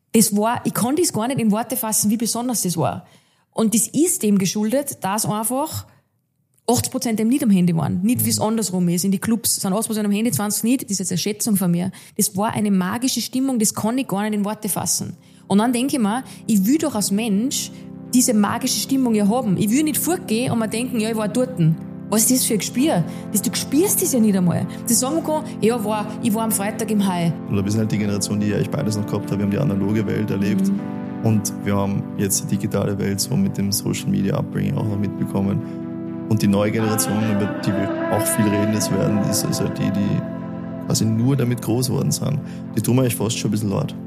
ich kann das gar nicht in Worte fassen, wie besonders das war. Und das ist dem geschuldet, dass einfach 80% dem nicht am Handy waren. Nicht wie es andersrum ist. In die Clubs sind 80% am Handy, 20% nicht. Das ist jetzt eine Schätzung von mir. Das war eine magische Stimmung, das kann ich gar nicht in Worte fassen. Und dann denke ich mir, ich will doch als Mensch diese magische Stimmung ja haben. Ich will nicht fortgehen und mir denken, ja, ich war dort. Was ist das für ein Gespür? Du spürst das ja nicht einmal. Das sagen kann, ja, ich war am Freitag im Hai. Oder wir sind halt die Generation, die eigentlich beides noch gehabt hat. Wir haben die analoge Welt erlebt. Und wir haben jetzt die digitale Welt so mit dem Social Media Upbringing auch noch mitbekommen. Und die neue Generation, über die wir auch viel reden jetzt werden, ist halt die quasi nur damit groß geworden sind. Die tun mir eigentlich fast schon ein bisschen leid.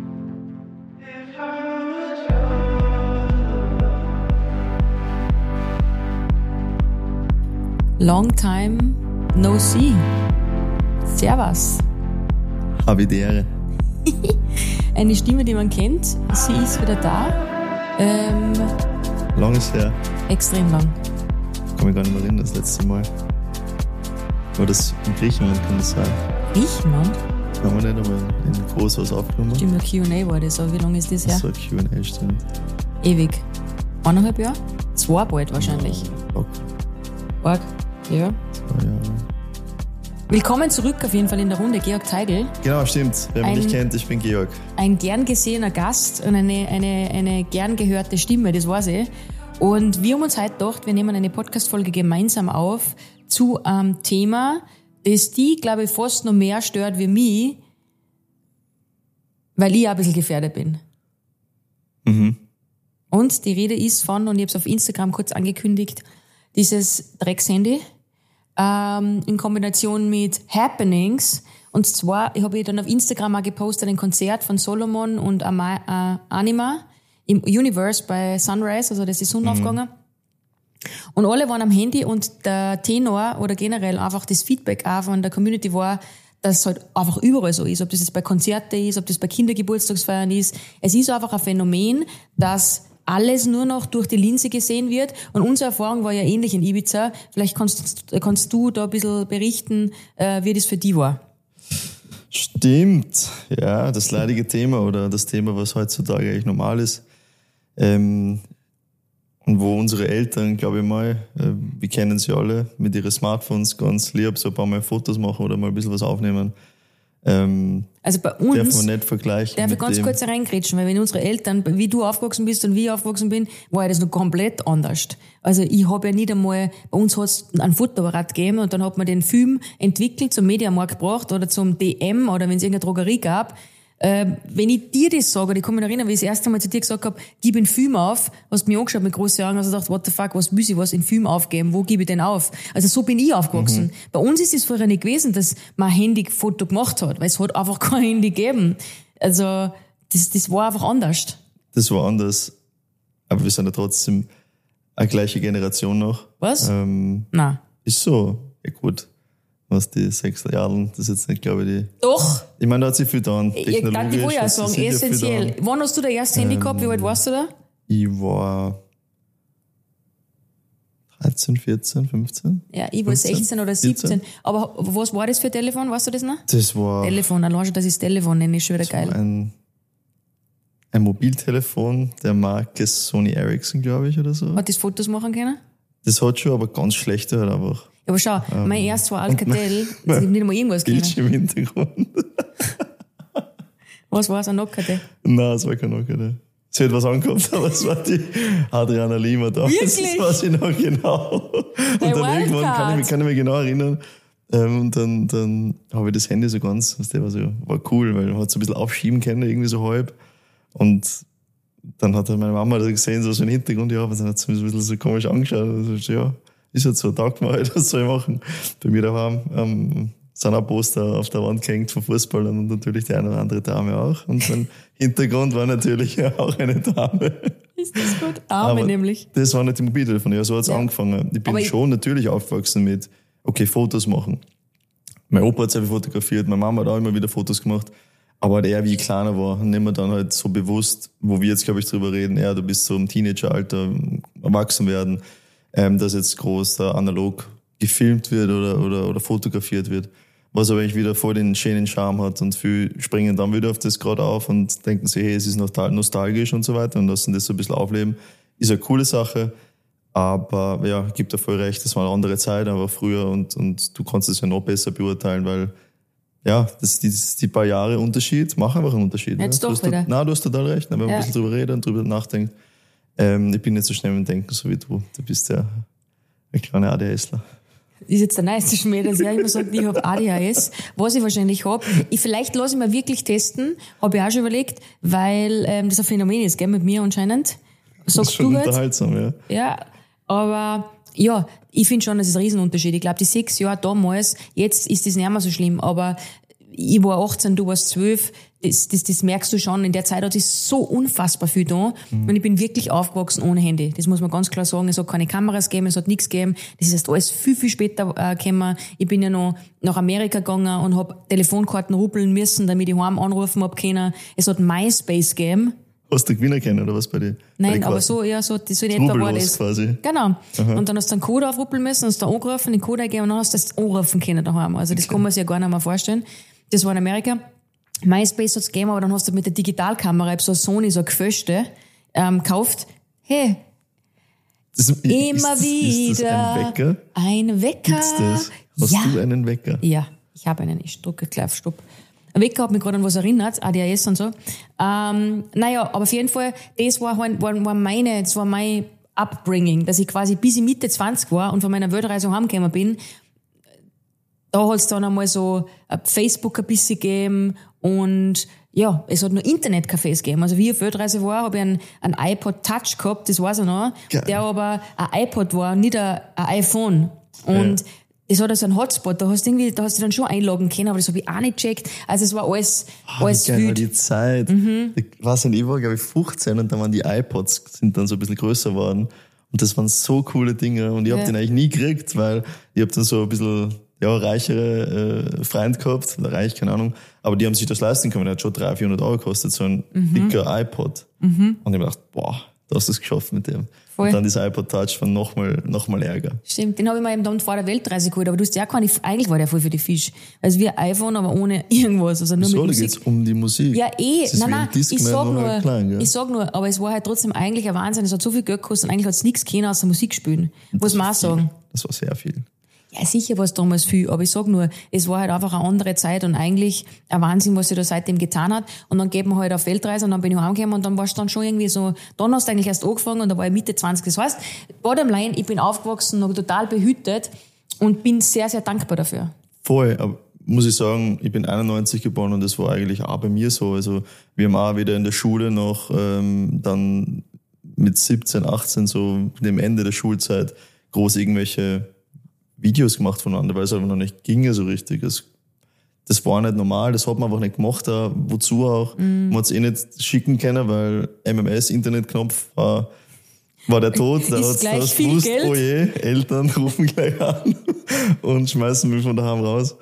Long time no see. Servus. Habe die Ehre. Eine Stimme, die man kennt. Sie ist wieder da. Lang ist her. Extrem lang. Ich kann mich gar nicht mehr erinnern, das letzte Mal. War das in Griechenland, kann das sein? Griechenland? Haben wir nicht, aber in groß was aufgenommen. Stimmt, ein Q&A war das, aber wie lange ist das her? So ein Q&A, stimmt. Ewig. 1,5 Jahre? 2 bald wahrscheinlich. Org. Ja. 2 Jahre. Willkommen zurück auf jeden Fall in der Runde, Georg Teigl. Genau, stimmt. Wer mich nicht kennt, ich bin Georg. Ein gern gesehener Gast und eine gern gehörte Stimme, das weiß ich. Und wir haben uns heute gedacht, wir nehmen eine Podcast-Folge gemeinsam auf zu einem Thema, das die, glaube ich, fast noch mehr stört wie mich, weil ich auch ein bisschen gefährdet bin. Mhm. Und die Rede ist von, und ich habe es auf Instagram kurz angekündigt, dieses Dreckshandy in Kombination mit Happenings. Und zwar, ich habe dann auf Instagram auch gepostet, ein Konzert von Solomon und Anima im Universe bei Sunrise, also das ist Sonnenaufgegangen. Und alle waren am Handy und der Tenor oder generell einfach das Feedback auch von der Community war, dass es halt einfach überall so ist, ob das jetzt bei Konzerten ist, ob das bei Kindergeburtstagsfeiern ist. Es ist einfach ein Phänomen, dass alles nur noch durch die Linse gesehen wird. Und unsere Erfahrung war ja ähnlich in Ibiza. Vielleicht kannst du da ein bisschen berichten, wie das für dich war. Stimmt. Ja, das leidige Thema oder das Thema, was heutzutage eigentlich normal ist. Und wo unsere Eltern, glaube ich mal, wir kennen sie alle, mit ihren Smartphones ganz lieb so ein paar Mal Fotos machen oder mal ein bisschen was aufnehmen. Also bei uns, darf man nicht vergleichen. Darf ich ganz kurz reingrätschen, weil wenn unsere Eltern, wie du aufgewachsen bist und wie ich aufgewachsen bin, war ja das noch komplett anders. Also ich habe ja nicht einmal, bei uns hat es einen Fotoapparat gegeben und dann hat man den Film entwickelt, zum Mediamarkt gebracht oder zum DM oder wenn es irgendeine Drogerie gab. Wenn ich dir das sage, ich kann mich erinnern, wie ich das erste Mal zu dir gesagt habe, gib einen Film auf, hast mich angeschaut mit großen Augen, hast gedacht, what the fuck, was muss ich was in Film aufgeben, wo gebe ich denn auf? Also so bin ich aufgewachsen. Bei uns ist es vorher nicht gewesen, dass man ein Handyfoto gemacht hat, weil es hat einfach kein Handy gegeben. Also das war einfach anders. Das war anders, aber wir sind ja trotzdem eine gleiche Generation noch. Was? Nein. Ist so, ja gut. Was die 6er Jahre, das ist jetzt nicht, glaube ich, die... Doch! Ich meine, da hat sich viel getan. Ich wollte ja sagen, essentiell. Wann hast du dein erstes Handy gehabt? Wie alt warst du da? Ich war 13, 14, 15. Ja, ich war 16 oder 17. 14. Aber was war das für ein Telefon? Weißt du das noch? Das war... Telefon, allein schon, das ist Telefon, nenne ich schon wieder geil. Ein Mobiltelefon der Marke Sony Ericsson, glaube ich, oder so. Hat das Fotos machen können? Das hat schon, aber ganz schlechte halt einfach. Aber schau, mein erstes war Alcatel, ich habe nicht einmal irgendwas können. Bildschirm im Hintergrund. Was war es, ein Nokia? Nein, es war kein Nokia. Sie hat was angehabt, aber es war die Adriana Lima da. Wirklich? Das weiß ich noch genau. Und dann irgendwann kann ich mich genau erinnern. Und dann habe ich das Handy so ganz, war cool, weil man hat so ein bisschen aufschieben können, irgendwie so halb. Und dann hat meine Mama da gesehen, so im Hintergrund, ja, aber dann hat sie mich so ein bisschen so komisch angeschaut. Also, ja, ist halt so ein Tag mal, was soll ich machen? Bei mir daheim sind auch Poster auf der Wand gehängt von Fußballern und natürlich die eine oder andere Dame auch. Und mein Hintergrund war natürlich auch eine Dame. Ist das gut? Arme nämlich. Das war nicht die Mobiltelefone, ja, so hat's angefangen. Ich bin schon natürlich aufgewachsen mit, okay, Fotos machen. Mein Opa hat sehr viel fotografiert, meine Mama hat auch immer wieder Fotos gemacht. Aber halt eher wie ich kleiner war, nicht mehr dann halt so bewusst, wo wir jetzt, glaube ich, drüber reden, du bist so im Teenageralter, erwachsen werden, dass jetzt groß analog gefilmt wird oder fotografiert wird. was aber eigentlich wieder voll den schönen Charme hat und viele springen dann wieder auf das gerade auf und denken sich, hey, es ist nostalgisch und so weiter und lassen das so ein bisschen aufleben. Ist eine coole Sache, aber ja, gibt ja voll recht, das war eine andere Zeit, aber früher und du konntest es ja noch besser beurteilen, weil ja, die paar Jahre Unterschied machen einfach einen Unterschied. Jetzt ne? doch wieder. Du hast total recht, wenn man ein bisschen drüber redet und drüber nachdenkt. Ich bin nicht so schnell im Denken, so wie du. Du bist ja ein kleiner ADHSler. Ist jetzt der neueste Schmäh, dass ich immer sage, ich habe ADHS, was ich wahrscheinlich habe. Vielleicht lasse ich mir wirklich testen, habe ich auch schon überlegt, weil das ein Phänomen ist, gell, mit mir anscheinend. Sagst das ist schon du halt? unterhaltsam, ja. Ja, aber ja, ich finde schon, das ist ein Riesenunterschied. Ich glaube, die 6 Jahre damals, jetzt ist das nicht mehr so schlimm, aber ich war 18, du warst 12, das merkst du schon. In der Zeit hat sich so unfassbar viel da. Und ich bin wirklich aufgewachsen ohne Handy. Das muss man ganz klar sagen. Es hat keine Kameras gegeben, es hat nichts gegeben. Das ist erst alles viel, viel später gekommen. Ich bin ja noch nach Amerika gegangen und habe Telefonkarten ruppeln müssen, damit ich heim anrufen hab können. Es hat MySpace gegeben. Hast du Gewinner kennen oder was bei dir? Nein, aber so in etwa war das. Quasi. Genau. Aha. Und dann hast du einen Code aufruppeln müssen, hast du angerufen, den Code eingegeben und dann hast du das anrufen können daheim. Also das kann man sich ja gar nicht mehr vorstellen. Das war in Amerika. MySpace hat's gegeben, aber dann hast du mit der Digitalkamera, so eine Sony, so eine Geföschte, gekauft. Hey. Immer wieder. Ist das ein Wecker? Ein Wecker. Gibt's das? Hast du einen Wecker? Ja, ich habe einen. Ich drücke gleich auf Stopp. Ein Wecker hat mich gerade an was erinnert, ADHS und so. Naja, aber auf jeden Fall, das war mein Upbringing, dass ich quasi bis ich Mitte 20 war und von meiner Weltreise heimgekommen bin. Da hat's dann einmal so Facebook ein bisschen gegeben und ja, es hat nur Internetcafés gegeben. Also wie ich auf Weltreise war, habe ich einen iPod Touch gehabt, das weiß ich noch, Geil. der aber ein iPod war, nicht ein iPhone. Und das hat also einen Hotspot, da hast du dich dann schon einloggen können, aber das habe ich auch nicht gecheckt. Also es war alles geil, wild. die Zeit. Ich weiß nicht, ich war glaube ich 15 und dann waren die iPods, sind dann so ein bisschen größer geworden. Und das waren so coole Dinge und ich habe den eigentlich nie gekriegt, weil ich habe dann so ein bisschen reichere Freund gehabt, oder reich, keine Ahnung, aber die haben sich das leisten können, der hat schon 300-400 Euro gekostet, so ein dicker iPod. Und ich hab mir gedacht, boah, du hast es geschafft mit dem. Voll. Und dann dieser iPod Touch von noch mal Ärger. Stimmt, den habe ich mir eben dann vor der Weltreise geholt, aber du hast ja eigentlich war der voll für die Fisch. Also wie ein iPhone, aber ohne irgendwas, also nur So, mit da Musik. geht's um die Musik. Ja, Das ist wie ein Discman, ich sag nur, aber es war halt trotzdem eigentlich ein Wahnsinn, es hat so viel Geld gekostet und eigentlich hat's nichts können außer Musik spielen. Muss man auch sagen. Das war sehr viel. Ja, sicher war es damals viel, aber ich sag nur, es war halt einfach eine andere Zeit und eigentlich ein Wahnsinn, was sich da seitdem getan hat. Und dann geht man halt auf Weltreise und dann bin ich heimgekommen und dann warst du dann schon irgendwie so, dann hast du eigentlich erst angefangen und da war ich Mitte 20. Das heißt, bottom line, ich bin aufgewachsen, noch total behütet und bin sehr, sehr dankbar dafür. Voll, aber muss ich sagen, ich bin 91 geboren und das war eigentlich auch bei mir so. Also wir haben auch wieder in der Schule noch dann mit 17, 18, so dem Ende der Schulzeit, groß irgendwelche Videos gemacht voneinander, weil es aber noch nicht ging so richtig. Das war nicht normal, das hat man einfach nicht gemacht. Auch, wozu auch? Man hat es nicht schicken können, weil MMS, Internetknopf war der Tod. Da Ist gleich viel gewusst, Geld. oh je, Eltern rufen gleich an und schmeißen mich von daheim raus.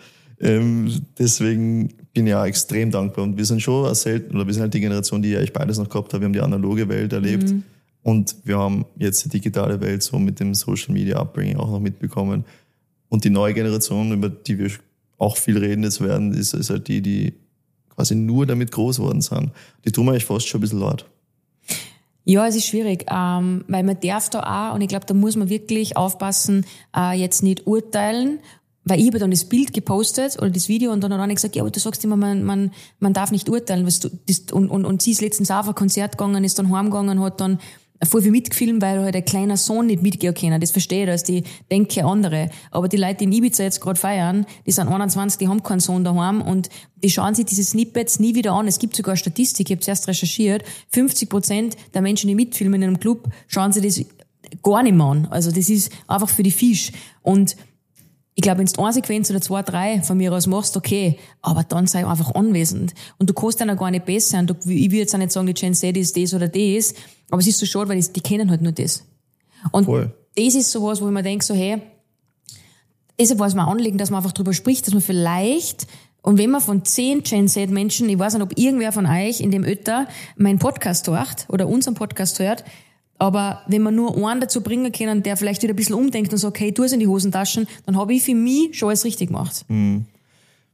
Deswegen bin ich auch extrem dankbar. Und wir sind schon wir sind halt die Generation, die eigentlich beides noch gehabt hat. Wir haben die analoge Welt erlebt. Und wir haben jetzt die digitale Welt so mit dem Social Media Upbringing auch noch mitbekommen. Und die neue Generation, über die wir auch viel reden jetzt werden, ist halt die quasi nur damit groß worden sind. Die tun mir eigentlich fast schon ein bisschen leid. Ja, es ist schwierig, weil man darf da auch, und ich glaube, da muss man wirklich aufpassen, jetzt nicht urteilen, weil ich habe dann das Bild gepostet oder das Video und dann hat einer gesagt, ja, aber du sagst immer, man darf nicht urteilen, und sie ist letztens auch auf ein Konzert gegangen, ist dann heimgegangen, hat dann voll viel mitgefilmt, weil halt ein kleiner Sohn nicht mitgehen kann. Das verstehe ich, dass die denke andere. Aber die Leute, die in Ibiza jetzt gerade feiern, die sind 21, die haben keinen Sohn daheim und die schauen sich diese Snippets nie wieder an. Es gibt sogar Statistik, ich habe zuerst recherchiert, 50% der Menschen, die mitfilmen in einem Club, schauen sich das gar nicht mehr an. Also das ist einfach für die Fisch. Und ich glaube, wenn du eine Sequenz oder 2, 3 von mir aus machst, okay, aber dann sei einfach anwesend. Und du kannst dann auch gar nicht besser. Und ich will jetzt auch nicht sagen, die Gen Z ist das oder das, aber es ist so schade, weil die kennen halt nur das. Und Voll. Das ist sowas, wo ich mir denke, so, hey, deshalb war es mir anliegen, dass man einfach drüber spricht, dass man vielleicht, und wenn man von 10 Gen Z Menschen, ich weiß nicht, ob irgendwer von euch in dem Ötter meinen Podcast hört oder unseren Podcast hört, aber wenn man nur einen dazu bringen können, der vielleicht wieder ein bisschen umdenkt und sagt, hey, tu es in die Hosentaschen, dann habe ich für mich schon alles richtig gemacht.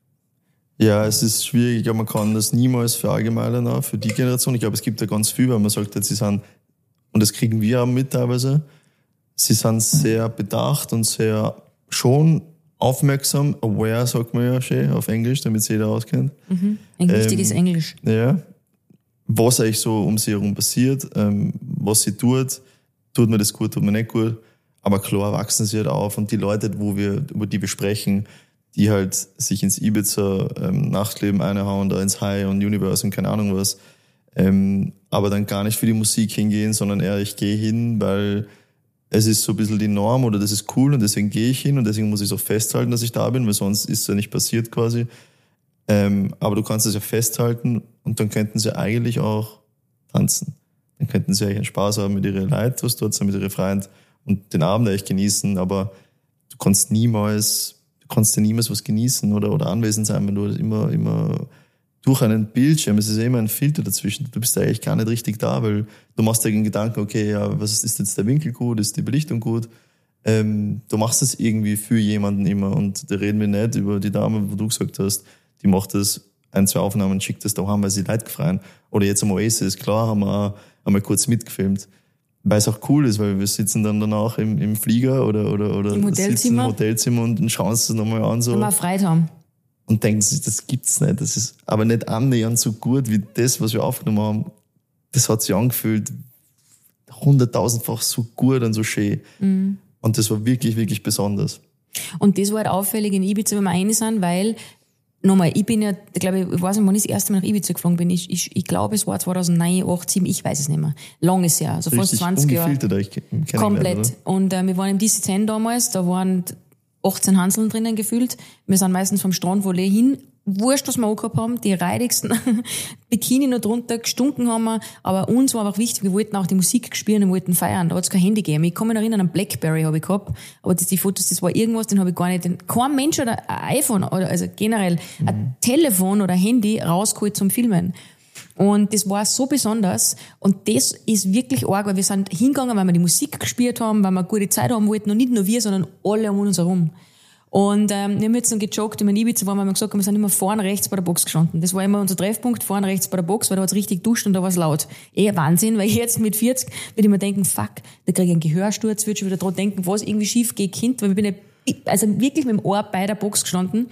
Ja, es ist schwierig. Ich glaube, man kann das niemals verallgemeinern, für die Generation. Ich glaube, es gibt da ganz viel, weil man sagt, sie sind, und das kriegen wir auch mit teilweise, sie sind sehr bedacht und sehr schon aufmerksam, aware, sagt man ja schön auf Englisch, damit sich jeder auskennt. Ein wichtiges Englisch. Ja. Was eigentlich so um sie herum passiert, was sie tut mir das gut, tut mir nicht gut. Aber klar wachsen sie halt auf und die Leute, über die wir sprechen, die halt sich ins Ibiza Nachtleben einhauen, da ins High und Universe und keine Ahnung was, aber dann gar nicht für die Musik hingehen, sondern eher, ich gehe hin, weil es ist so ein bisschen die Norm oder das ist cool und deswegen gehe ich hin und deswegen muss ich es auch festhalten, dass ich da bin, weil sonst ist es ja nicht passiert quasi. Aber du kannst es ja festhalten und dann könnten sie eigentlich auch tanzen. Dann könnten sie eigentlich einen Spaß haben mit ihren Leuten, was dort sind, mit ihren Freunden und den Abend echt genießen, aber du kannst ja niemals was genießen oder anwesend sein, wenn du immer durch einen Bildschirm, es ist ja immer ein Filter dazwischen, du bist ja eigentlich gar nicht richtig da, weil du machst dir den Gedanken, okay, ja, was ist jetzt der Winkel gut, ist die Belichtung gut? Du machst es irgendwie für jemanden immer und da reden wir nicht über die Dame, wo du gesagt hast, die macht das 1-2 Aufnahmen, schickt das daheim, weil sie Leute gefreien. Oder jetzt am Oasis, klar, haben wir auch einmal kurz mitgefilmt. Weil es auch cool ist, weil wir sitzen dann danach im Flieger oder sitzen im Hotelzimmer und schauen uns das nochmal an. So. Wenn wir Freude haben. Und denken sich, das gibt's nicht. Das ist aber nicht annähernd so gut wie das, was wir aufgenommen haben. Das hat sich angefühlt 100.000-fach so gut und so schön. Mhm. Und das war wirklich, wirklich besonders. Und das war halt auffällig in Ibiza, wenn wir rein sind, weil, nochmal, ich bin ja, ich weiß nicht, wann ich das erste Mal nach Ibiza geflogen bin. Ich glaube, es war 2009, 8, 7, ich weiß es nicht mehr. Langes Jahr, also fast 20 Jahre. Komplett. Oder? Und wir waren im DC10 damals, da waren 18 Hanseln drinnen gefühlt. Wir sind meistens vom Strandvolley hin. Wurscht, was wir angehabt haben, die reidigsten Bikini noch drunter, gestunken haben wir, aber uns war einfach wichtig, wir wollten auch die Musik spielen und wollten feiern. Da hat es kein Handy gegeben. Ich kann mich noch erinnern, einen Blackberry habe ich gehabt, aber die Fotos, das war irgendwas, den habe ich gar nicht, kein Mensch oder ein iPhone, oder also generell ein Telefon oder ein Handy rausgeholt zum Filmen. Und das war so besonders und das ist wirklich arg, weil wir sind hingegangen, weil wir die Musik gespielt haben, weil wir eine gute Zeit haben wollten und nicht nur wir, sondern alle um uns herum. Und wir haben jetzt dann gejoggt, in Ibiza waren wir gesagt, wir sind immer vorne rechts bei der Box gestanden. Das war immer unser Treffpunkt, vorne rechts bei der Box, weil da hat's richtig duscht und da war's laut. Wahnsinn, weil jetzt mit 40 würde ich mir denken, fuck, da kriege ich einen Gehörsturz, würde schon wieder dran denken, was irgendwie schief geht, Kind, weil ich bin also wirklich mit dem Ohr bei der Box gestanden.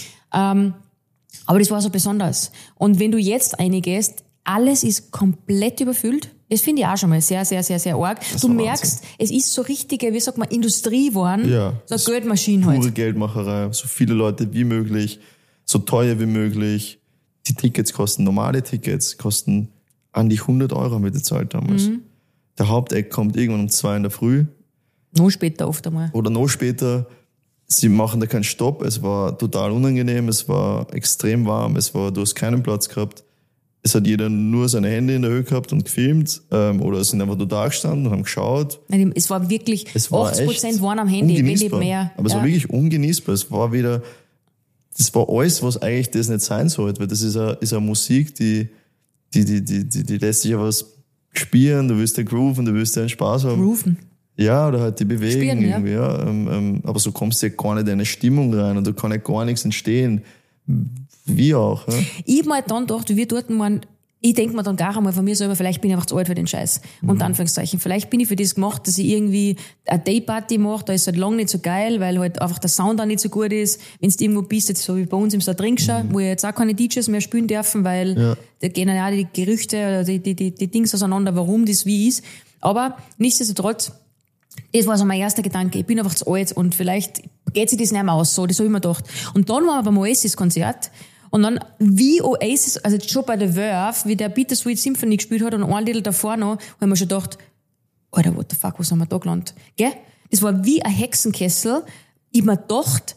Aber das war so besonders. Und wenn du jetzt reingehst, alles ist komplett überfüllt. Das finde ich auch schon mal sehr, sehr, sehr, sehr arg. Du merkst, es ist so richtige, wie sagt man, Industrie geworden. Ja, so eine Geldmaschine halt. Pure Geldmacherei. So viele Leute wie möglich, so teuer wie möglich. Die Tickets normale Tickets kosten an die 100 € haben wir gezahlt damals. Mhm. Der Haupteck kommt irgendwann um 2 in der Früh. Noch später oft einmal. Oder noch später. Sie machen da keinen Stopp. Es war total unangenehm. Es war extrem warm. Du hast keinen Platz gehabt. Es hat jeder nur seine Hände in der Höhe gehabt und gefilmt, oder sind einfach da gestanden und haben geschaut. Es war wirklich, 80% waren am Handy, wenn nicht mehr. Aber es war wirklich ungenießbar. Das war alles, was eigentlich das nicht sein sollte, weil das ist eine Musik, die lässt sich ja was spüren, du willst ja grooven, du willst ja einen Spaß haben. Grooven? Ja, oder halt die bewegen Spüren, irgendwie, ja. Aber so kommst du ja gar nicht in eine Stimmung rein und da kann ja gar nichts entstehen. Wie auch, ja. Ich hab mir halt dann gedacht, wie wir dort waren, ich denke mir dann gar einmal von mir selber, vielleicht bin ich einfach zu alt für den Scheiß. Unter Anführungszeichen. Vielleicht bin ich für das gemacht, dass ich irgendwie eine Dayparty mache, da ist halt lang nicht so geil, weil halt einfach der Sound auch nicht so gut ist. Wenn du irgendwo bist, jetzt so wie bei uns im Sadrinkscher, wo jetzt auch keine DJs mehr spielen dürfen, weil da gehen ja die Gerüchte oder die Dings auseinander, warum das wie ist. Aber nichtsdestotrotz, das war so mein erster Gedanke. Ich bin einfach zu alt und vielleicht geht sich das nicht mehr aus. So, das habe ich mir gedacht. Und dann waren wir beim Oasis-Konzert. Und dann, wie Oasis, also schon bei The Verve, wie der Bittersweet Symphony gespielt hat und ein Little davor noch, haben wir schon gedacht, Alter, what the fuck, wo sind wir da gelandet? Gell? Das war wie ein Hexenkessel. Ich hab mir gedacht,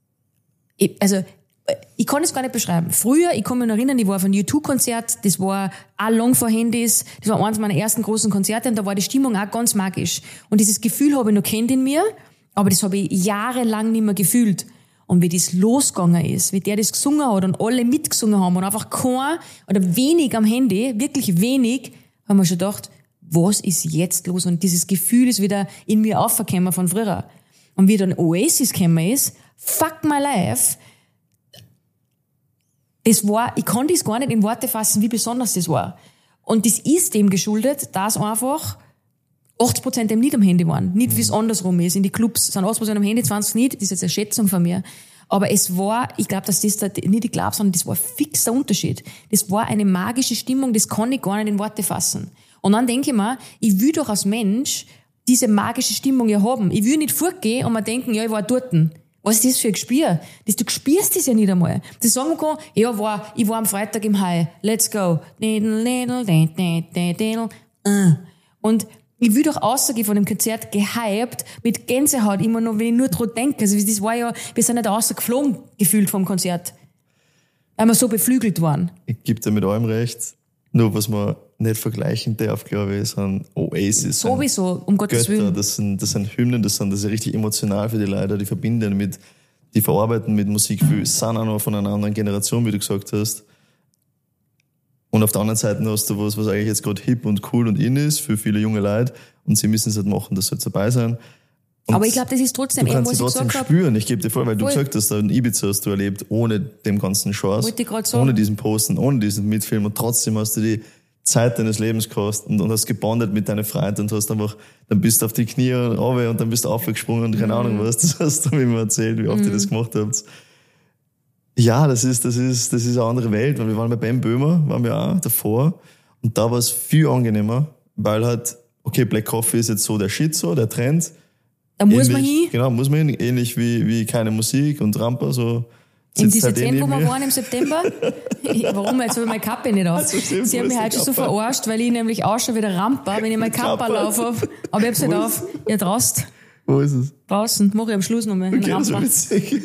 ich kann es gar nicht beschreiben. Früher, ich kann mich noch erinnern, ich war auf einem U2-Konzert, das war auch lang vor Handys, das war eines meiner ersten großen Konzerte und da war die Stimmung auch ganz magisch. Und dieses Gefühl habe ich noch kennt in mir, aber das habe ich jahrelang nicht mehr gefühlt. Und wie das losgegangen ist, wie der das gesungen hat und alle mitgesungen haben und einfach kein oder wenig am Handy, wirklich wenig, haben wir schon gedacht, was ist jetzt los? Und dieses Gefühl ist wieder in mir aufgekommen von früher. Und wie dann Oasis gekommen ist, fuck my life, das war, ich kann das gar nicht in Worte fassen, wie besonders das war. Und das ist dem geschuldet, dass einfach 80% eben nicht am Handy waren. Nicht, wie es andersrum ist. In die Clubs sind 80% am Handy, 20% nicht. Das ist jetzt eine Schätzung von mir. Aber es war, ich glaube, dass das da nicht ich glaube, sondern das war ein fixer Unterschied. Das war eine magische Stimmung, das kann ich gar nicht in Worte fassen. Und dann denke ich mir, ich will doch als Mensch diese magische Stimmung ja haben. Ich will nicht fortgehen und mir denken, ja, ich war dort. Was ist das für ein Gespür? Du spürst das ja nicht einmal. Das sagen kann, ja, ich war am Freitag im High. Let's go. Und ich will doch rausgehen von dem Konzert gehypt, mit Gänsehaut immer noch, wenn ich nur dran denke. Also das war ja, wir sind nicht rausgeflogen gefühlt vom Konzert. Weil wir so beflügelt waren. Ich gebe dir mit allem recht. Nur was man nicht vergleichen darf, glaube ich, sind Oasis. Sowieso, um Gottes Willen. Das sind Hymnen, das ist richtig emotional für die Leute, die verbinden mit, die verarbeiten mit Musik viel, sind auch noch von einer anderen Generation, wie du gesagt hast. Und auf der anderen Seite hast du was eigentlich jetzt gerade hip und cool und in ist für viele junge Leute und sie müssen es halt machen, das soll dabei sein. Und aber ich glaube, das ist trotzdem du kannst sie trotzdem spüren. Ich gebe dir vor, weil du gesagt hast, in Ibiza hast du erlebt, ohne dem ganzen Chance, ohne diesen Posten, ohne diesen Mitfilm und trotzdem hast du die Zeit deines Lebens gehabt und hast gebondet mit deinen Freunden und hast einfach, dann bist du auf die Knie runter und dann bist du aufgesprungen und keine Ahnung was, das hast du mir immer erzählt, wie oft ihr das gemacht habt. Ja, das ist eine andere Welt, weil wir waren bei Ben Böhmer, waren wir auch davor und da war es viel angenehmer, weil halt, okay, Black Coffee ist jetzt so der Shit, so, der Trend. Da muss man hin. Genau, muss man hin, ähnlich wie keine Musik und Rampa, so. In diese halt Tent, wo wir waren im September. Warum? Jetzt habe ich meine Kappe nicht auf. Sie haben mich heute schon so verarscht, weil ich nämlich ausschaue wie der Rampa, wenn ich meine Kappe laufe. Aber ich habe sie nicht auf. Ja, draußen. Wo ist es? Draußen. Mache ich am Schluss noch mal. Okay, das ist witzig.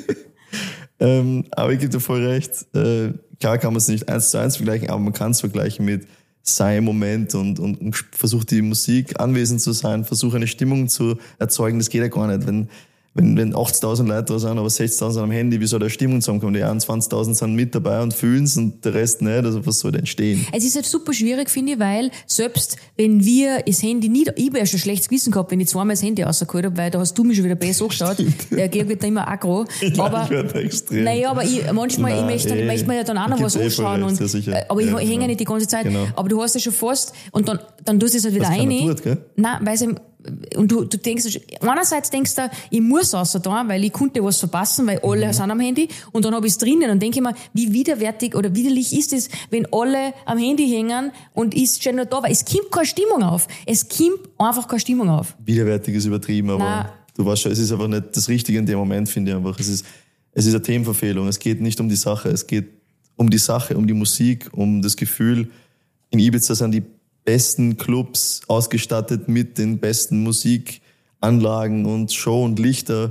Aber ich gebe dir voll recht. Klar kann man es nicht 1:1 vergleichen, aber man kann es vergleichen mit sei im Moment und versucht die Musik anwesend zu sein, versucht eine Stimmung zu erzeugen. Das geht ja gar nicht. Wenn 80.000 Leute da sind, aber 60.000 am Handy, wie soll da Stimmung zusammenkommen? Die 21.000 sind mit dabei und fühlen's und der Rest nicht. Also was soll denn entstehen? Es ist halt super schwierig, finde ich, weil selbst wenn wir das Handy nicht, ich habe ja schon schlechtes Gewissen gehabt, wenn ich zweimal das Handy rausgeholt habe, weil da hast du mich schon wieder besser angeschaut. Der Georg wird da immer aggro. Aber, ich werde extrem. Naja, aber manchmal, möchte mir ja dann auch noch was anschauen. Und, aber ich hänge nicht die ganze Zeit. Genau. Aber du hast ja schon fast, und dann tust du es halt wieder rein. Nein, weil es und du denkst, einerseits denkst du, ich muss raus da, weil ich konnte was verpassen, weil alle sind am Handy, und dann habe ich es drinnen und denke ich mir, wie widerwärtig oder widerlich ist es, wenn alle am Handy hängen und ist schon noch da, weil es kommt keine Stimmung auf. Es kommt einfach keine Stimmung auf. Widerwärtig ist übertrieben, aber du weißt schon, es ist einfach nicht das Richtige in dem Moment, finde ich einfach. Es ist eine Themenverfehlung. Es geht nicht um die Sache, es geht um die Sache, um die Musik, um das Gefühl. In Ibiza sind die besten Clubs ausgestattet mit den besten Musikanlagen und Show und Lichter.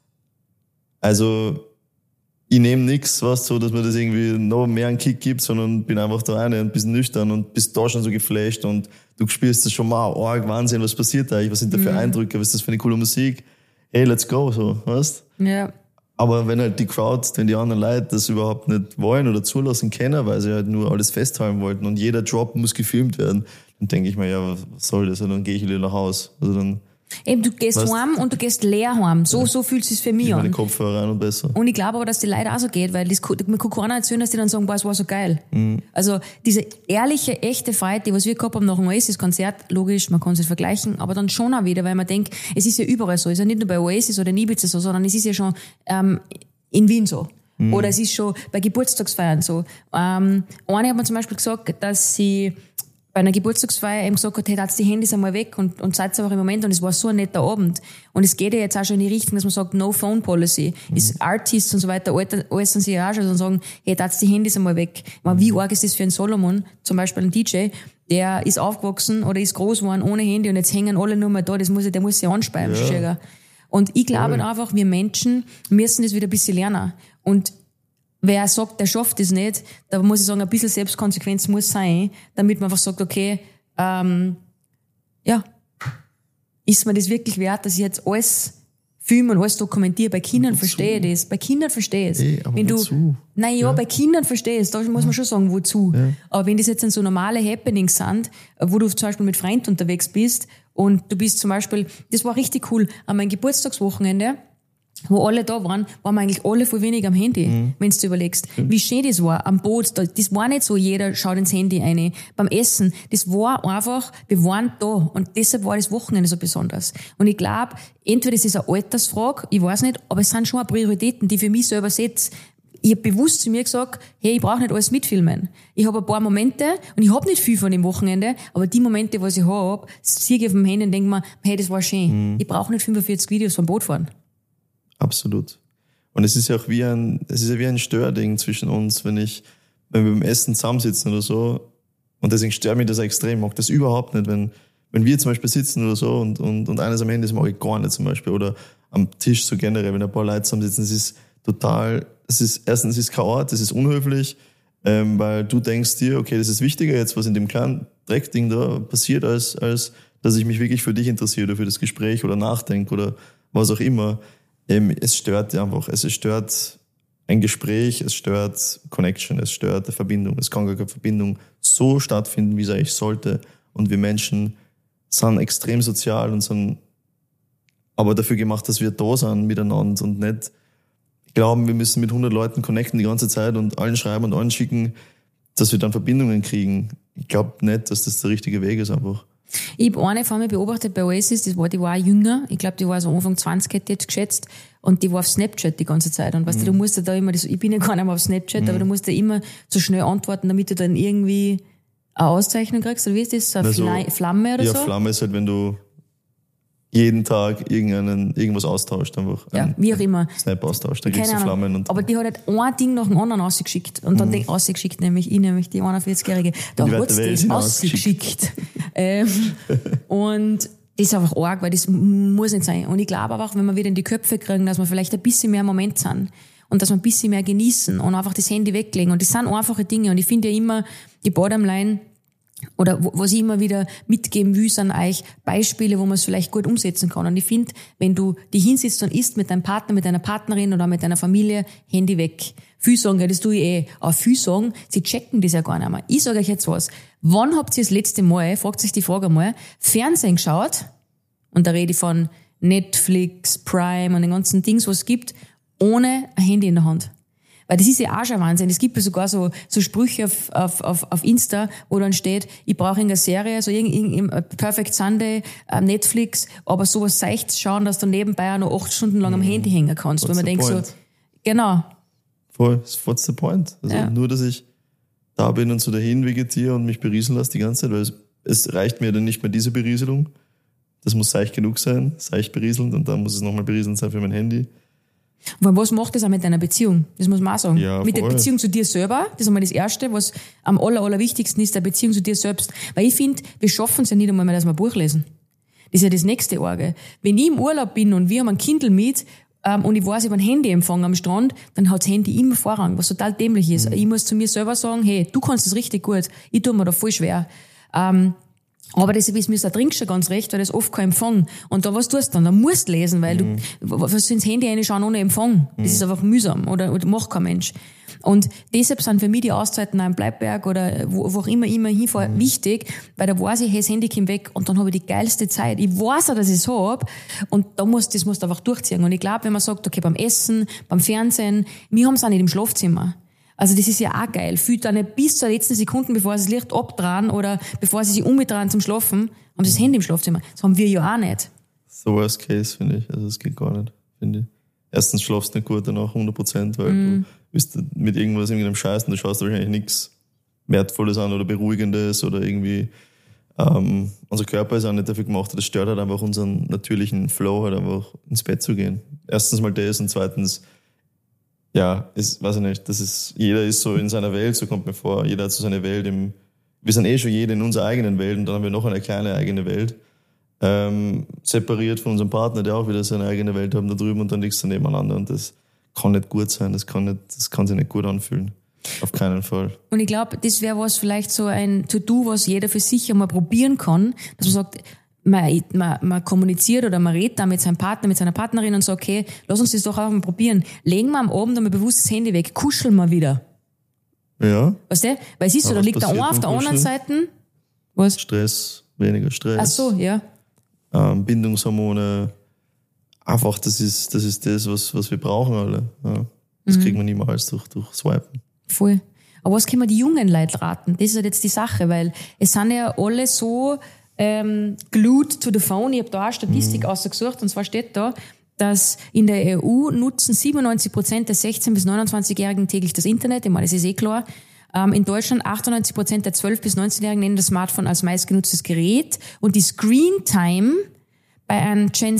Also ich nehme nichts, was so, dass mir das irgendwie noch mehr einen Kick gibt, sondern bin einfach da rein und ein bisschen nüchtern und bist da schon so geflasht und du spürst das schon mal, arg Wahnsinn, was passiert da eigentlich, was sind da für Eindrücke, was ist das für eine coole Musik? Hey, let's go, so, weißt? Ja. Aber wenn halt die Crowd, wenn die anderen Leute das überhaupt nicht wollen oder zulassen können, weil sie halt nur alles festhalten wollten und jeder Drop muss gefilmt werden, dann denke ich mir, ja, was soll das? Und dann gehe ich wieder nach Haus. Also dann, eben, du gehst heim und du gehst leer heim. So fühlt es sich für mich an. Meine Kopfhörer rein und besser. Und ich glaube aber, dass die Leute auch so geht, weil mir kann keiner erzählen, dass die dann sagen, boah, es war so geil. Also diese ehrliche, echte Freude, die was wir gehabt haben nach dem Oasis-Konzert, logisch, man kann es nicht vergleichen, aber dann schon auch wieder, weil man denkt, es ist ja überall so, es ist ja nicht nur bei Oasis oder in Ibiza so, sondern es ist ja schon in Wien so. Oder es ist schon bei Geburtstagsfeiern so. Eine hat mir zum Beispiel gesagt, dass sie bei einer Geburtstagsfeier eben gesagt hat, hey, hat's die Handys einmal weg und seid einfach im Moment, und es war so ein netter Abend. Und es geht ja jetzt auch schon in die Richtung, dass man sagt, no phone policy. Ist Artists und so weiter, äußern sich ja auch schon und sagen, hey, hat's die Handys einmal weg. Wie arg ist das für einen Solomon, zum Beispiel ein DJ, der ist aufgewachsen oder ist groß geworden ohne Handy und jetzt hängen alle nur mal da, der muss sich anspeiben. Ja. Und ich glaube einfach, wir Menschen müssen das wieder ein bisschen lernen. Und wer sagt, der schafft das nicht, da muss ich sagen, ein bisschen Selbstkonsequenz muss sein, damit man einfach sagt, okay, ist mir das wirklich wert, dass ich jetzt alles filme und alles dokumentiere? Bei Kindern verstehe ich das. Bei Kindern verstehe ich es. Aber wozu? Bei Kindern verstehe ich es. Da muss man schon sagen, wozu. Ja. Aber wenn das jetzt so normale Happenings sind, wo du zum Beispiel mit Freunden unterwegs bist und du bist zum Beispiel, das war richtig cool, an meinem Geburtstagswochenende, wo alle da waren wir eigentlich alle viel weniger am Handy, wenn du überlegst. Wie schön das war, am Boot, das war nicht so, jeder schaut ins Handy rein. Beim Essen, das war einfach, wir waren da und deshalb war das Wochenende so besonders. Und ich glaube, entweder ist es eine Altersfrage, ich weiß nicht, aber es sind schon auch Prioritäten, die ich für mich selber setze. Ich habe bewusst zu mir gesagt, hey, ich brauche nicht alles mitfilmen. Ich habe ein paar Momente und ich habe nicht viel von dem Wochenende, aber die Momente, was ich habe, sehe ich auf dem Handy und denke mir, hey, das war schön. Ich brauche nicht 45 Videos vom Boot fahren. Absolut. Und es ist ja auch wie ein Störding zwischen uns, wenn wir beim Essen zusammensitzen oder so. Und deswegen stört mich das extrem. Ich mag das überhaupt nicht, wenn wir zum Beispiel sitzen oder so und eines am Handy, das mag ich gar nicht zum Beispiel. Oder am Tisch so generell, wenn ein paar Leute zusammensitzen, erstens ist es kein Ort, das ist unhöflich, weil du denkst dir, okay, das ist wichtiger jetzt, was in dem kleinen Dreckding da passiert, als dass ich mich wirklich für dich interessiere oder für das Gespräch oder nachdenke oder was auch immer. Es stört einfach. Es stört ein Gespräch, es stört Connection, es stört eine Verbindung. Es kann gar keine Verbindung so stattfinden, wie es eigentlich sollte. Und wir Menschen sind extrem sozial und sind aber dafür gemacht, dass wir da sind miteinander und nicht glauben, wir müssen mit 100 Leuten connecten die ganze Zeit und allen schreiben und allen schicken, dass wir dann Verbindungen kriegen. Ich glaube nicht, dass das der richtige Weg ist einfach. Ich habe eine von mir beobachtet bei Oasis, die war auch jünger. Ich glaube, die war so Anfang 20, hätte ich jetzt geschätzt. Und die war auf Snapchat die ganze Zeit. Und weißt du musst ja da immer, ich bin ja gar nicht mehr auf Snapchat, aber du musst ja immer so schnell antworten, damit du dann irgendwie eine Auszeichnung kriegst. Oder wie ist das? So eine Flamme oder so? Ja, Flamme ist halt, wenn du jeden Tag irgendwas austauscht, einfach. Ja, wie auch immer. Snap austauscht, da kriegst du Flammen. Aber die hat halt ein Ding nach dem anderen rausgeschickt. Und dann rausgeschickt, nämlich die 41-Jährige. Da hat sie das rausgeschickt. Und das ist einfach arg, weil das muss nicht sein. Und ich glaube einfach, wenn wir wieder in die Köpfe kriegen, dass wir vielleicht ein bisschen mehr im Moment sind und dass wir ein bisschen mehr genießen und einfach das Handy weglegen. Und das sind einfache Dinge. Und ich finde ja immer, die Bottomline, oder was ich immer wieder mitgeben will, sind euch Beispiele, wo man es vielleicht gut umsetzen kann. Und ich finde, wenn du dich hinsitzt und isst mit deinem Partner, mit deiner Partnerin oder mit deiner Familie, Handy weg. Viele sagen, ja, das tue ich eh. Aber viele sagen, sie checken das ja gar nicht mehr. Ich sage euch jetzt was. Wann habt ihr das letzte Mal, fragt sich die Frage mal, Fernsehen geschaut? Und da rede ich von Netflix, Prime und den ganzen Dings, was es gibt, ohne ein Handy in der Hand. Weil das ist ja auch schon Wahnsinn. Es gibt ja sogar so Sprüche auf Insta, wo dann steht, ich brauche irgendeine Serie, so Perfect Sunday, Netflix, aber sowas Seichts schauen, dass du nebenbei auch noch 8 Stunden lang am Handy hängen kannst. Weil man denkt so, genau. Voll, what's the point? Also nur, dass ich da bin und so dahin vegetiere und mich berieseln lasse die ganze Zeit, weil es reicht mir dann nicht mehr diese Berieselung. Das muss seicht genug sein, seicht berieselnd und dann muss es nochmal berieselnd sein für mein Handy. Und was macht das auch mit deiner Beziehung? Das muss man auch sagen. Ja, mit der Beziehung zu dir selber, das ist einmal das Erste, was am allerwichtigsten ist, der Beziehung zu dir selbst. Weil ich finde, wir schaffen es ja nicht einmal mehr, dass wir ein Buch lesen. Das ist ja das nächste Orge. Wenn ich im Urlaub bin und wir haben ein Kindle mit und ich weiß, ich habe ein Handyempfang am Strand, dann hat das Handy immer Vorrang, was total dämlich ist. Ich muss zu mir selber sagen, hey, du kannst das richtig gut, ich tue mir da voll schwer. Aber deshalb ist mir das Trinkst ganz recht, weil das oft kein Empfang. Und da was tust du dann? Da musst du lesen, weil du, was ins Handy reinschauen ohne Empfang? Das ist einfach mühsam oder macht kein Mensch. Und deshalb sind für mich die Auszeiten am Bleibberg oder wo auch immer hinfahre wichtig, weil da weiß ich, hey, das Handy kommt weg und dann habe ich die geilste Zeit. Ich weiß auch, dass ich es habe und das musst du einfach durchziehen. Und ich glaube, wenn man sagt, okay, beim Essen, beim Fernsehen, wir haben es auch nicht im Schlafzimmer. Also das ist ja auch geil. Fühlt dann nicht bis zur letzten Sekunde, bevor sie das Licht abdrehen oder bevor sie sich umdrehen zum Schlafen, haben sie das Handy im Schlafzimmer. Das haben wir ja auch nicht. So worst case, finde ich. Also das geht gar nicht, finde ich. Erstens schlafst du nicht gut, danach 100%, weil du bist mit irgendeinem Scheiß und du schaust wahrscheinlich nichts Wertvolles an oder Beruhigendes oder irgendwie unser Körper ist auch nicht dafür gemacht, das stört halt einfach unseren natürlichen Flow, halt einfach ins Bett zu gehen. Erstens mal das und zweitens weiß ich nicht, jeder ist so in seiner Welt, so kommt mir vor, jeder hat so seine Welt wir sind schon jeder in unserer eigenen Welt und dann haben wir noch eine kleine eigene Welt, separiert von unserem Partner, der auch wieder seine eigene Welt hat da drüben und dann liegst du nebeneinander und das kann nicht gut sein, das kann sich nicht gut anfühlen. Auf keinen Fall. Und ich glaube, das wäre was vielleicht so ein To-Do, was jeder für sich einmal probieren kann, dass man sagt, man kommuniziert oder man redet da mit seinem Partner, mit seiner Partnerin und sagt, okay, lass uns das doch auch mal probieren. Legen wir am Abend einmal bewusst das Handy weg, kuscheln wir wieder. Ja. Weißt du? Weil es ist so, da liegt der eine auf der anderen Seite. Was? Stress, weniger Stress. Ach so, ja. Bindungshormone, einfach, das ist das, was wir brauchen alle. Ja. Das kriegen wir niemals durch Swipen. Voll. Aber was können wir die jungen Leute raten? Das ist halt jetzt die Sache, weil es sind ja alle so glued to the phone. Ich habe da auch eine Statistik ausgesucht, und zwar steht da, dass in der EU nutzen 97% der 16- bis 29-Jährigen täglich das Internet. Ich meine, das ist eh klar. In Deutschland 98% der 12- bis 19-Jährigen nennen das Smartphone als meistgenutztes Gerät. Und die Screen Time bei einer Gen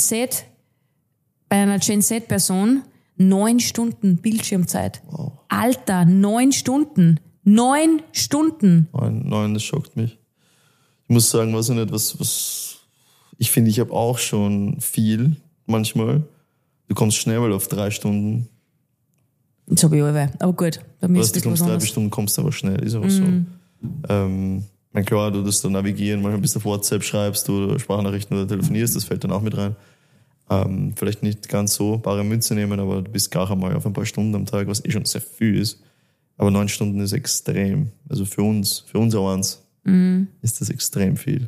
Z-Person 9 Stunden Bildschirmzeit. Wow. Alter, 9 Stunden. 9 Stunden. 9, das schockt mich. Ich muss sagen, weiß ich nicht, was ich finde, ich habe auch schon viel manchmal. Du kommst schnell mal auf 3 Stunden. Jetzt habe ich alle. Aber gut, bei mir ist Du das kommst was 3 anderes. Stunden, kommst aber schnell, ist aber so. Mein klar, du das da navigieren, manchmal bis du auf WhatsApp schreibst oder Sprachnachrichten oder telefonierst, das fällt dann auch mit rein. Vielleicht nicht ganz so bare Münze nehmen, aber du bist gar einmal auf ein paar Stunden am Tag, was eh schon sehr viel ist. Aber 9 Stunden ist extrem. Also für uns eins ist das extrem viel.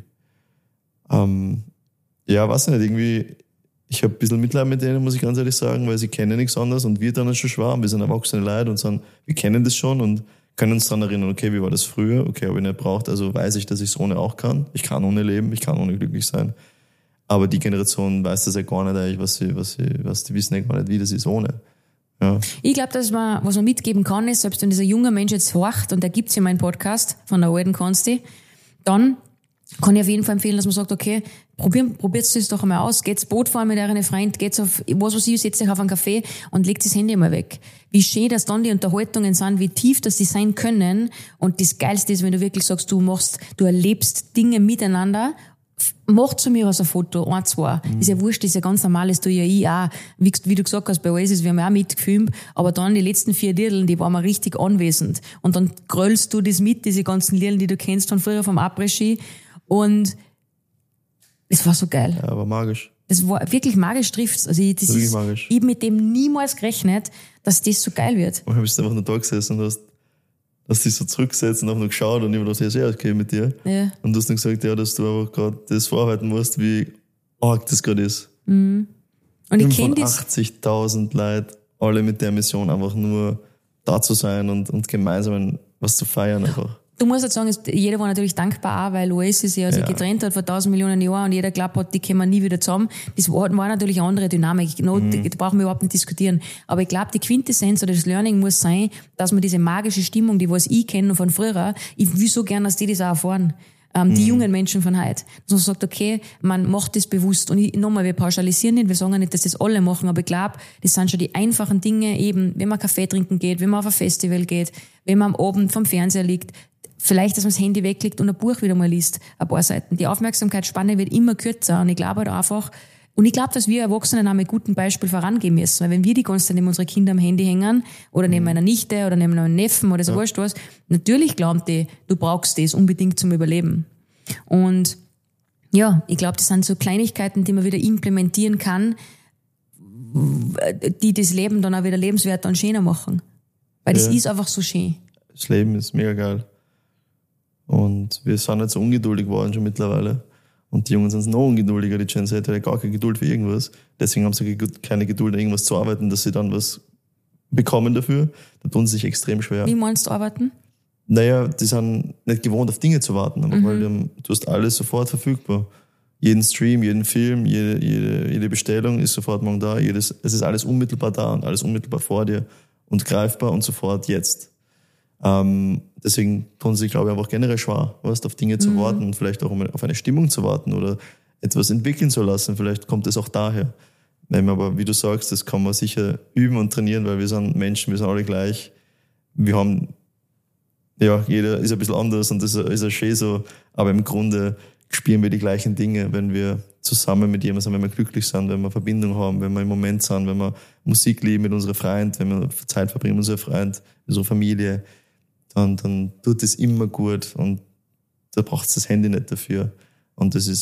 Ja, weiß nicht, irgendwie, ich habe ein bisschen Mitleid mit denen, muss ich ganz ehrlich sagen, weil sie kennen nichts anderes und wir dann schon schwer. Wir sind erwachsene Leute und sagen, wir kennen das schon und können uns daran erinnern, okay, wie war das früher? Okay, habe ich nicht braucht, also weiß ich, dass ich es ohne auch kann. Ich kann ohne leben, ich kann ohne glücklich sein. Aber die Generation weiß das ja gar nicht eigentlich, was die wissen ja gar nicht, wie das ist ohne. Ja. Ich glaube, dass was man mitgeben kann, ist, selbst wenn dieser junge Mensch jetzt horcht, und der gibt's ja meinen Podcast von der alten Konsti, dann kann ich auf jeden Fall empfehlen, dass man sagt, okay, probiert es doch einmal aus, geht's Boot fahren mit euren Freunden, geht's auf, was ich, setzt euch auf einen Café und legt das Handy mal weg. Wie schön, dass dann die Unterhaltungen sind, wie tief, dass die sein können, und das Geilste ist, wenn du wirklich sagst, du erlebst Dinge miteinander. Mach zu mir aus ein Foto, 1, 2. Ist ja wurscht, ist ja ganz normal, das tue ja ich auch. Wie du gesagt hast, bei Oasis, wir haben ja auch mitgefilmt, aber dann die letzten 4 Liedl, die waren wir richtig anwesend. Und dann grölst du das mit, diese ganzen Liedl, die du kennst von früher vom Après-Ski. Und es war so geil. Ja, aber magisch. Das war wirklich magisch, trifft's. Also ich hab mit dem niemals gerechnet, dass das so geil wird. Manchmal bist du einfach nur da gesessen und hast dich so zurückgesetzt und einfach nur geschaut und ich habe gedacht, ja, okay mit dir. Ja. Und du hast dann gesagt, ja, dass du einfach gerade das verarbeiten musst, wie arg das gerade ist. Und ich kenne das. 85.000 Leute, alle mit der Mission einfach nur da zu sein und gemeinsam was zu feiern einfach. Du musst jetzt sagen, jeder war natürlich dankbar auch, weil Oasis ja sich getrennt hat vor 1000 Millionen Jahren und jeder glaubt hat, die kommen nie wieder zusammen. Das war natürlich eine andere Dynamik. Da brauchen wir überhaupt nicht diskutieren. Aber ich glaube, die Quintessenz oder das Learning muss sein, dass man diese magische Stimmung, die was ich kenne von früher, ich will so gern, dass die das auch erfahren. Die jungen Menschen von heute. Dass man sagt, okay, man macht das bewusst. Und nochmal, wir pauschalisieren nicht, wir sagen ja nicht, dass das alle machen, aber ich glaube, das sind schon die einfachen Dinge, eben, wenn man Kaffee trinken geht, wenn man auf ein Festival geht, wenn man am Abend vom Fernseher liegt, vielleicht, dass man das Handy weglegt und ein Buch wieder mal liest, ein paar Seiten. Die Aufmerksamkeitsspanne wird immer kürzer und ich glaube halt einfach, und ich glaube, dass wir Erwachsenen auch mit gutem Beispiel vorangehen müssen, weil wenn wir die ganze Zeit neben unsere Kinder am Handy hängen oder neben einer Nichte oder neben einem Neffen oder so wurscht was, natürlich glauben die, du brauchst das unbedingt zum Überleben. Und ja, ich glaube, das sind so Kleinigkeiten, die man wieder implementieren kann, die das Leben dann auch wieder lebenswerter und schöner machen. Weil das ist einfach so schön. Das Leben ist mega geil. Und wir sind jetzt so ungeduldig geworden schon mittlerweile. Und die Jungen sind noch ungeduldiger, die Gen Z hat ja gar keine Geduld für irgendwas. Deswegen haben sie keine Geduld, an irgendwas zu arbeiten, dass sie dann was bekommen dafür. Da tun sie sich extrem schwer. Wie meinst du arbeiten? Naja, die sind nicht gewohnt, auf Dinge zu warten, aber weil du hast alles sofort verfügbar. Jeden Stream, jeden Film, jede Bestellung ist sofort morgen da. Es ist alles unmittelbar da und alles unmittelbar vor dir und greifbar und sofort jetzt. Deswegen tun sie sich, glaube ich, einfach generell schwer, auf Dinge zu warten und vielleicht auch auf eine Stimmung zu warten oder etwas entwickeln zu lassen. Vielleicht kommt es auch daher. Aber wie du sagst, das kann man sicher üben und trainieren, weil wir sind Menschen, wir sind alle gleich. Wir haben, ja, jeder ist ein bisschen anders und das ist ja schön so, aber im Grunde spüren wir die gleichen Dinge, wenn wir zusammen mit jemandem sind, wenn wir glücklich sind, wenn wir Verbindung haben, wenn wir im Moment sind, wenn wir Musik lieben mit unserer Freund, wenn wir Zeit verbringen mit unserer Freund, mit unserer Familie. Dann tut es immer gut und da braucht es das Handy nicht dafür. Und das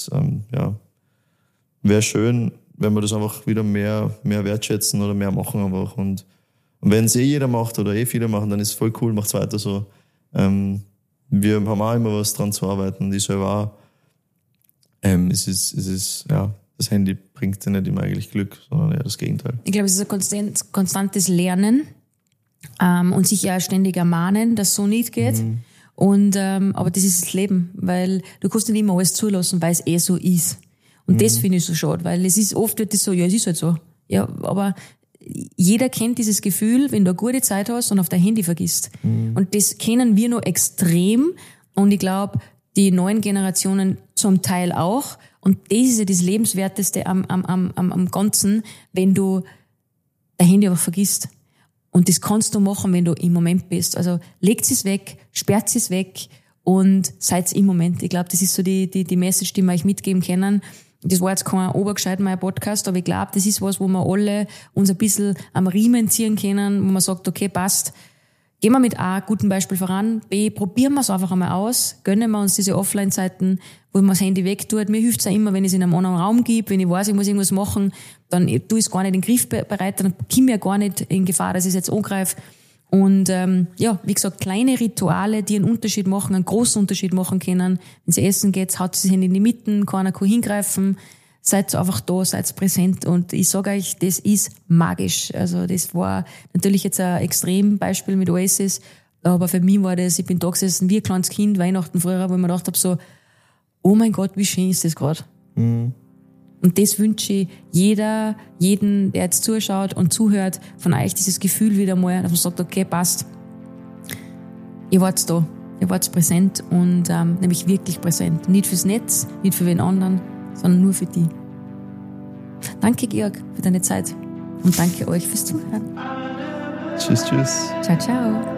wäre schön, wenn wir das einfach wieder mehr wertschätzen oder mehr machen einfach. Und wenn es jeder macht oder viele machen, dann ist es voll cool, macht's weiter so. Wir haben auch immer was dran zu arbeiten und ich selber auch. Es ist das Handy bringt dir nicht immer eigentlich Glück, sondern eher das Gegenteil. Ich glaube, es ist ein konstantes Lernen und sich ja ständig ermahnen, dass es so nicht geht. Und aber das ist das Leben, weil du kannst nicht immer alles zulassen, weil es so ist. Und das finde ich so schade, weil es ist oft wird das so, ja, es ist halt so. Ja, aber jeder kennt dieses Gefühl, wenn du eine gute Zeit hast und auf dein Handy vergisst. Und das kennen wir nur extrem. Und ich glaube, die neuen Generationen zum Teil auch. Und das ist ja das Lebenswerteste am Ganzen, wenn du dein Handy einfach vergisst. Und das kannst du machen, wenn du im Moment bist. Also legt es weg, sperrt es weg und seid im Moment. Ich glaube, das ist so die Message, die wir euch mitgeben können. Das war jetzt kein obergescheiter Podcast, aber ich glaube, das ist was, wo wir alle uns ein bisschen am Riemen ziehen können, wo man sagt, okay, passt. Gehen wir mit A, guten Beispiel voran. B, probieren wir es einfach einmal aus. Gönnen wir uns diese Offline-Zeiten, wo man das Handy wegtut. Mir hilft es ja immer, wenn ich es in einem anderen Raum gebe, wenn ich weiß, ich muss irgendwas machen, dann tue ich es gar nicht in den Griff bereit, dann komme ich ja gar nicht in Gefahr, dass ich es jetzt angreife. Und wie gesagt, kleine Rituale, die einen Unterschied machen, einen großen Unterschied machen können. Wenn es essen geht, haut das Handy in die Mitte, keiner kann hingreifen. Seid einfach da, seid präsent. Und ich sage euch, das ist magisch. Also das war natürlich jetzt ein Extrembeispiel mit Oasis, aber für mich war das, ich bin da gesessen wie ein kleines Kind, Weihnachten früher, wo ich mir gedacht habe, so, oh mein Gott, wie schön ist das gerade. Und das wünsche ich jeden, der jetzt zuschaut und zuhört, von euch dieses Gefühl wieder mal, dass man sagt, okay, passt. Ihr wart da, ihr wart präsent und nämlich wirklich präsent. Nicht fürs Netz, nicht für wen anderen, sondern nur für die. Danke, Georg, für deine Zeit und danke euch fürs Zuhören. Tschüss, tschüss. Ciao, ciao.